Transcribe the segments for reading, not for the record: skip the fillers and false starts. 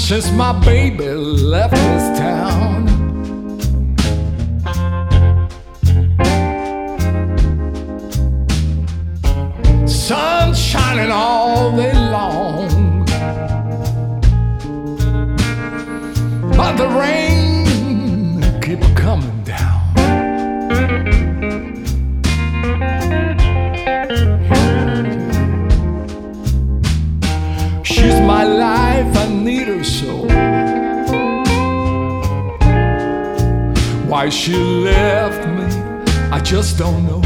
since my baby left this town. Sun shining all day long, but the rain keep coming down. She's my life, I need her so. Why she left me, I just don't know.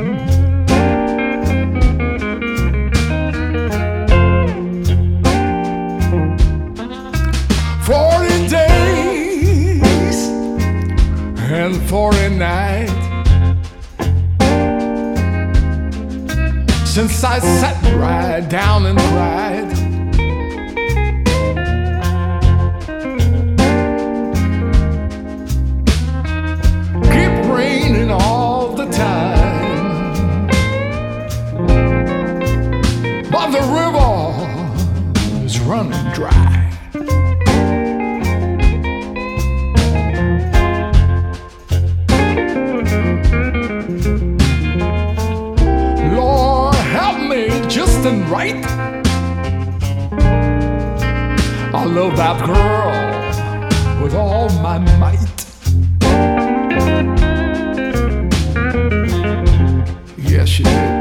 40 days and 40 nights since I sat right down and cried. Keep raining all the time, but the river is running dry. Just and right, I love that girl with all my might. Yes, she did.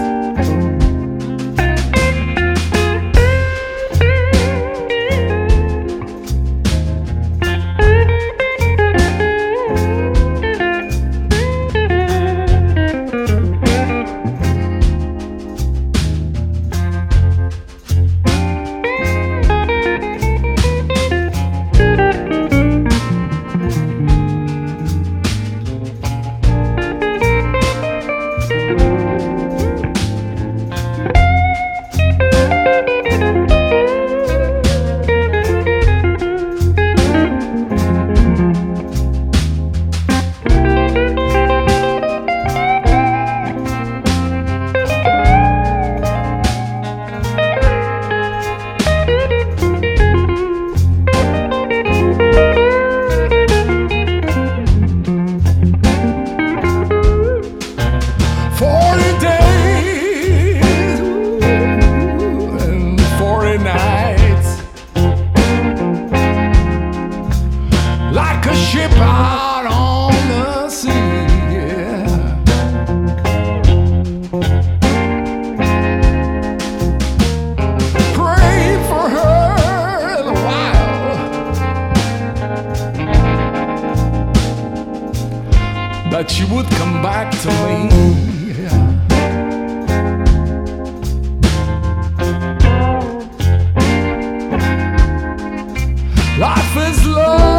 Like a ship out on the sea, yeah. Pray for her in a while, that she would come back to me, yeah. Life is love.